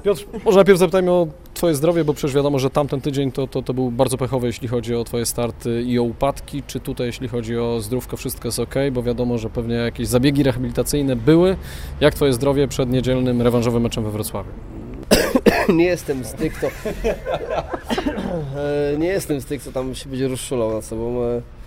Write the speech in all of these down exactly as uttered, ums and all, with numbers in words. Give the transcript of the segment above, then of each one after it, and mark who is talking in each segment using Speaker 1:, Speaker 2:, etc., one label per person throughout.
Speaker 1: Piotr, może najpierw zapytajmy o Twoje zdrowie, bo przecież wiadomo, że tamten tydzień to, to, to był bardzo pechowy, jeśli chodzi o Twoje starty i o upadki. Czy tutaj, jeśli chodzi o zdrówko, wszystko jest ok? Bo wiadomo, że pewnie jakieś zabiegi rehabilitacyjne były. Jak Twoje zdrowie przed niedzielnym rewanżowym meczem we Wrocławiu?
Speaker 2: Nie jestem z tych, kto... nie jestem z tych, co tam się będzie rozszulał nad sobą.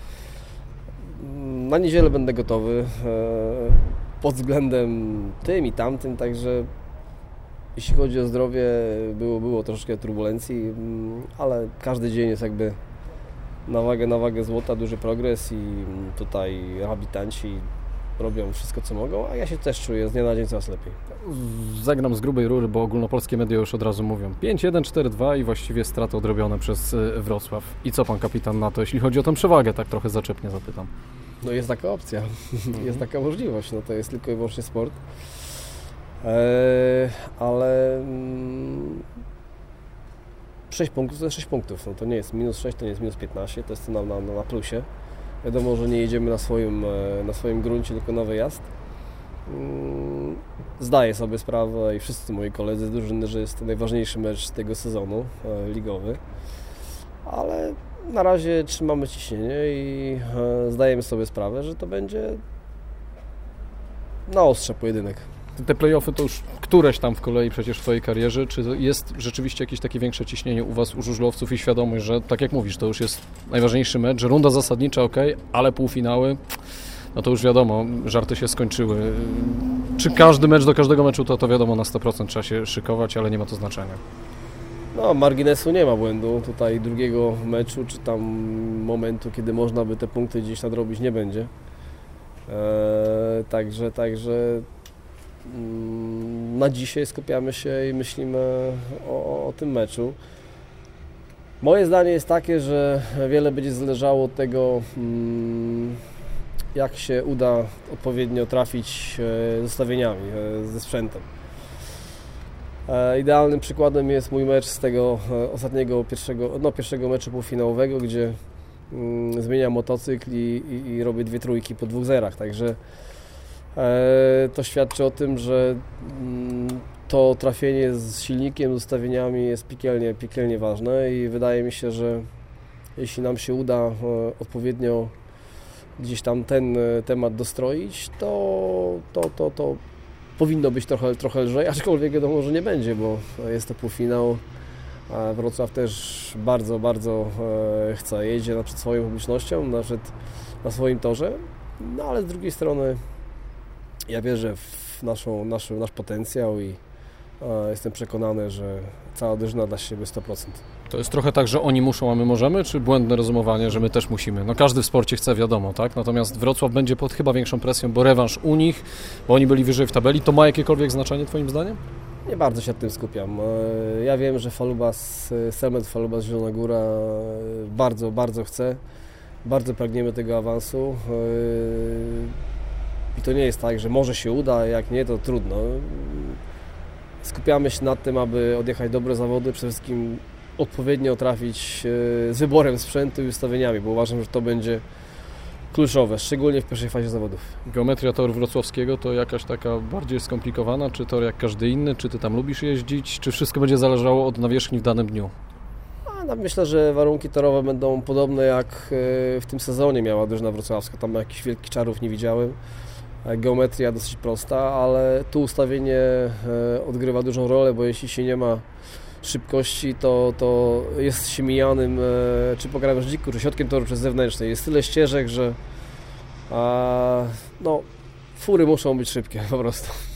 Speaker 2: Na niedzielę będę gotowy pod względem tym i tamtym, także jeśli chodzi o zdrowie, było, było troszeczkę turbulencji, ale każdy dzień jest jakby na wagę, na wagę złota, duży progres i tutaj rehabilitanci robią wszystko, co mogą, a ja się też czuję z dnia na dzień coraz lepiej.
Speaker 1: Zagram z grubej rury, bo ogólnopolskie media już od razu mówią pięć jeden cztery dwa i właściwie straty odrobione przez Wrocław. I co pan kapitan na to, jeśli chodzi o tę przewagę, tak trochę zaczepnie zapytam?
Speaker 2: No jest taka opcja, jest taka możliwość, no to jest tylko i wyłącznie sport. Eee, ale mm, sześć punktów to jest sześć punktów, no to nie jest minus sześć, to nie jest minus piętnaście, to jest to na, na, na plusie. Wiadomo, że nie jedziemy na swoim, na swoim gruncie, tylko na wyjazd. Zdaję sobie sprawę i wszyscy moi koledzy z drużyny, że jest to najważniejszy mecz tego sezonu ligowy, ale na razie trzymamy ciśnienie i zdajemy sobie sprawę, że to będzie na ostrze pojedynek.
Speaker 1: Te play-offy to już któreś tam w kolei przecież w Twojej karierze. Czy jest rzeczywiście jakieś takie większe ciśnienie u Was, u żużlowców i świadomość, że tak jak mówisz, to już jest najważniejszy mecz, że runda zasadnicza ok, ale półfinały, no to już wiadomo, żarty się skończyły. Czy każdy mecz do każdego meczu to, to wiadomo, na sto procent trzeba się szykować, ale nie ma to znaczenia.
Speaker 2: No, marginesu nie ma błędu. Tutaj drugiego meczu, czy tam momentu, kiedy można by te punkty gdzieś nadrobić, nie będzie. Eee, także, także na dzisiaj skupiamy się i myślimy o, o tym meczu. Moje zdanie jest takie, że wiele będzie zależało od tego, jak się uda odpowiednio trafić z ustawieniami, ze sprzętem. Idealnym przykładem jest mój mecz z tego ostatniego pierwszego, no, pierwszego meczu półfinałowego, gdzie zmieniam motocykl i, i, i robię dwie trójki po dwóch zerach, także to świadczy o tym, że to trafienie z silnikiem, z ustawieniami jest piekielnie, piekielnie ważne i wydaje mi się, że jeśli nam się uda odpowiednio gdzieś tam ten temat dostroić, to, to, to, to powinno być trochę, trochę lżej, aczkolwiek wiadomo, że nie będzie, bo jest to półfinał. A Wrocław też bardzo, bardzo chce, jedzie przed swoją publicznością, nawet na swoim torze, no ale z drugiej strony ja wierzę w naszą, nasz, nasz potencjał i e, jestem przekonany, że cała drużyna da z siebie sto procent.
Speaker 1: To jest trochę tak, że oni muszą, a my możemy, czy błędne rozumowanie, że my też musimy? No każdy w sporcie chce, wiadomo, tak? Natomiast Wrocław będzie pod chyba większą presją, bo rewanż u nich, bo oni byli wyżej w tabeli. To ma jakiekolwiek znaczenie Twoim zdaniem?
Speaker 2: Nie bardzo się nad tym skupiam. E, ja wiem, że Falubas, Selmet Falubas Zielona Góra bardzo, bardzo chce. Bardzo pragniemy tego awansu. E, I to nie jest tak, że może się uda, a jak nie, to trudno. Skupiamy się nad tym, aby odjechać dobre zawody, przede wszystkim odpowiednio trafić z wyborem sprzętu i ustawieniami, bo uważam, że to będzie kluczowe, szczególnie w pierwszej fazie zawodów.
Speaker 1: Geometria toru wrocławskiego to jakaś taka bardziej skomplikowana, czy tor jak każdy inny, czy Ty tam lubisz jeździć, czy wszystko będzie zależało od nawierzchni w danym dniu?
Speaker 2: No, myślę, że warunki torowe będą podobne jak w tym sezonie miała drużyna wrocławska, tam jakichś wielkich czarów nie widziałem. Geometria dosyć prosta, ale tu ustawienie odgrywa dużą rolę, bo jeśli się nie ma szybkości, to, to jest się mijanym czy po krawężniku, czy środkiem toru, czy zewnętrznej. Jest tyle ścieżek, że a, no, fury muszą być szybkie po prostu.